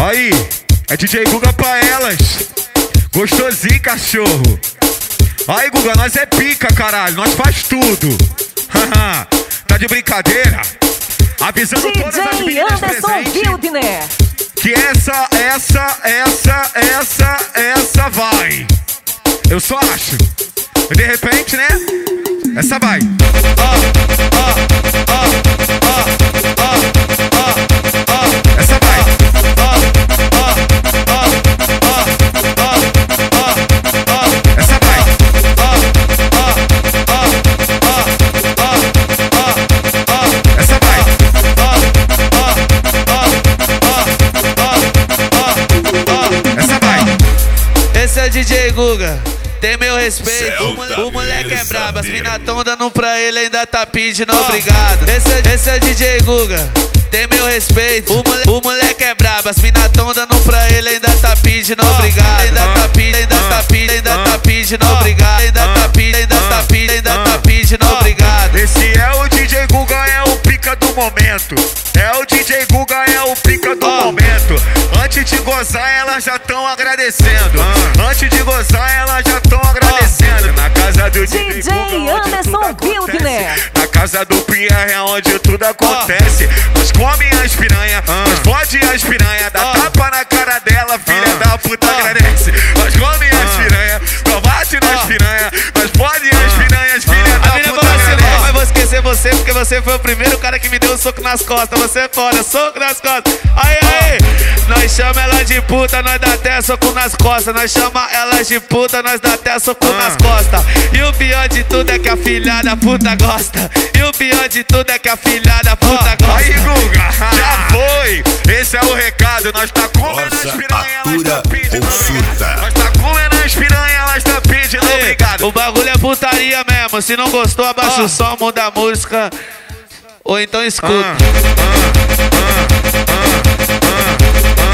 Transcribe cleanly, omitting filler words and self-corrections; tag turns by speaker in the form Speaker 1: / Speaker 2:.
Speaker 1: Aí, é DJ Guga pra elas. Gostosinho, cachorro. Aí, Guga, nós é pica, caralho. Nós faz tudo. Tá de brincadeira? Avisando
Speaker 2: DJ
Speaker 1: todas as meninas presentes que essa vai. Eu só acho. De repente, né? Essa vai. Essa vai. Essa vai. Essa vai. Essa vai.
Speaker 3: Esse é DJ Guga, tem meu respeito. O moleque é brabo, as mina tão dando pra ele, ainda tá pedindo obrigado. Esse é DJ Guga, tem meu respeito. O moleque é brabo, as mina tão dando pra ele, ainda tá pedindo obrigado. Ainda tá pedindo obrigado. Ainda tá pedindo obrigado.
Speaker 1: Esse é o DJ Guga, é o pica do momento. É o DJ Guga, é o pica do momento. Antes de gozar, elas já tão agradecendo. Antes de gozar, elas já tão agradecendo. Na casa do DJ Guga,
Speaker 2: Anderson Wildner.
Speaker 1: na casa do Pierre é onde tudo acontece. Nós come as piranha, nós fode as piranha, dá tapa na cara dela, filha da puta agradece. Nós come as piranha, nós bate nas piranha, nós fode as piranhas, filha da puta agradece.
Speaker 3: Mas vou esquecer você, porque você foi o primeiro cara que me deu um soco nas costas. Você é foda, soco nas costas. Aí, nós chama ela de puta, nós dá até soco nas costas. Nós chama ela de puta, nós dá até soco nas costas. E o pior de tudo é que a filha da puta gosta. E o pior de tudo é que a filha da puta gosta.
Speaker 1: Aí, Guga, já foi. Esse é o recado. Nós tá comendo as piranha, elas tá pedindo obrigado. Nós tá comendo as piranha, elas tá pedindo obrigado.
Speaker 3: O bagulho é putaria mesmo. Se não gostou, abaixa o som, muda a música. Ou então escuta.